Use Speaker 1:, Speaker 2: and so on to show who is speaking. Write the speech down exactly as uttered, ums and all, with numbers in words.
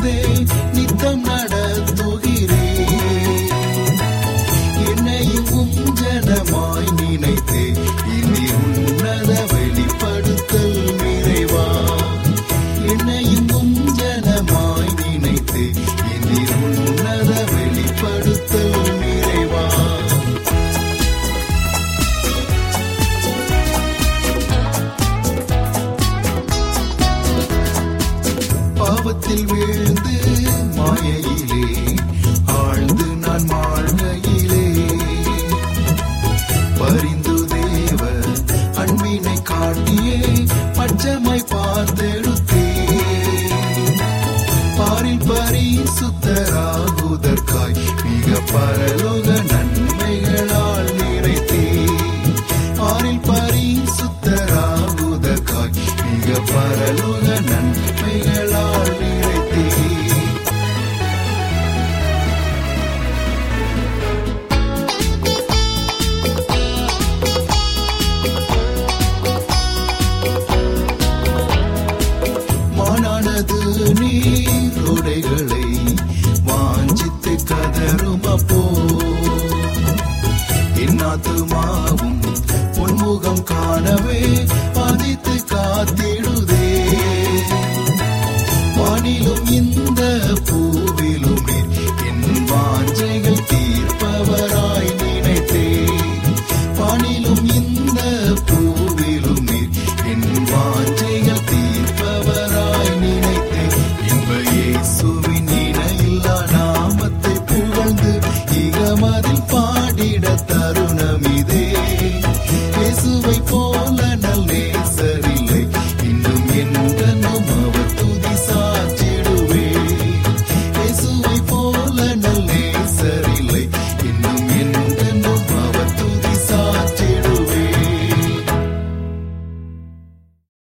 Speaker 1: செய்தே நித்தம் நடத்துகிறேன். என்னையும் உஞ்சனமாய் நினைத்தே இனி உன்னத வெளிப்படுத்தல் நிறைவா. என்னையும் உஞ்சனமாய் நினைத்தே இனி உன்னத வெளிப்படுத்தல் நிறைவா. பாவத்தில் வீழ்ந்து மாயையிலே ஆழ்ந்து நான் வாழ்கையிலே பரிந்து தேவ அன்பினை காட்டியே பச்சமாய் பார்த்தெடுத்தே. பாரில் பரிசுத்தராகுதற்காய் மிக பரலோக நன்மைகளால் நிறைத்தே. பாரில் பரிசுத்தராகுதற்காய் மிக பரலோக நன்மைகளால் நிறைத்தே. மானானது நீரோடைகளை வாஞ்சித்து கதரும் அப்போ என் ஆத்துமாவும் பொன்முகம் காணவே பாதித்து காத்திடுதே. வானிலும் இந்த பூவிலும் நீர் என் வாஞ்சைகள் தீர்ப்பவராய் நினைத்தே. வானிலும் இந்த பூவிலும் நீர் என் வாஞ்சைகள் தீர்ப்பவராய் நினைத்தே. இன்ப இயேசுவின் இணையில்லா நாமத்தை புகழ்ந்து இகமதில் பாடிட தருணம் இதே. இயேசுவை போல நல் நேசரில்லை இன்னும் என்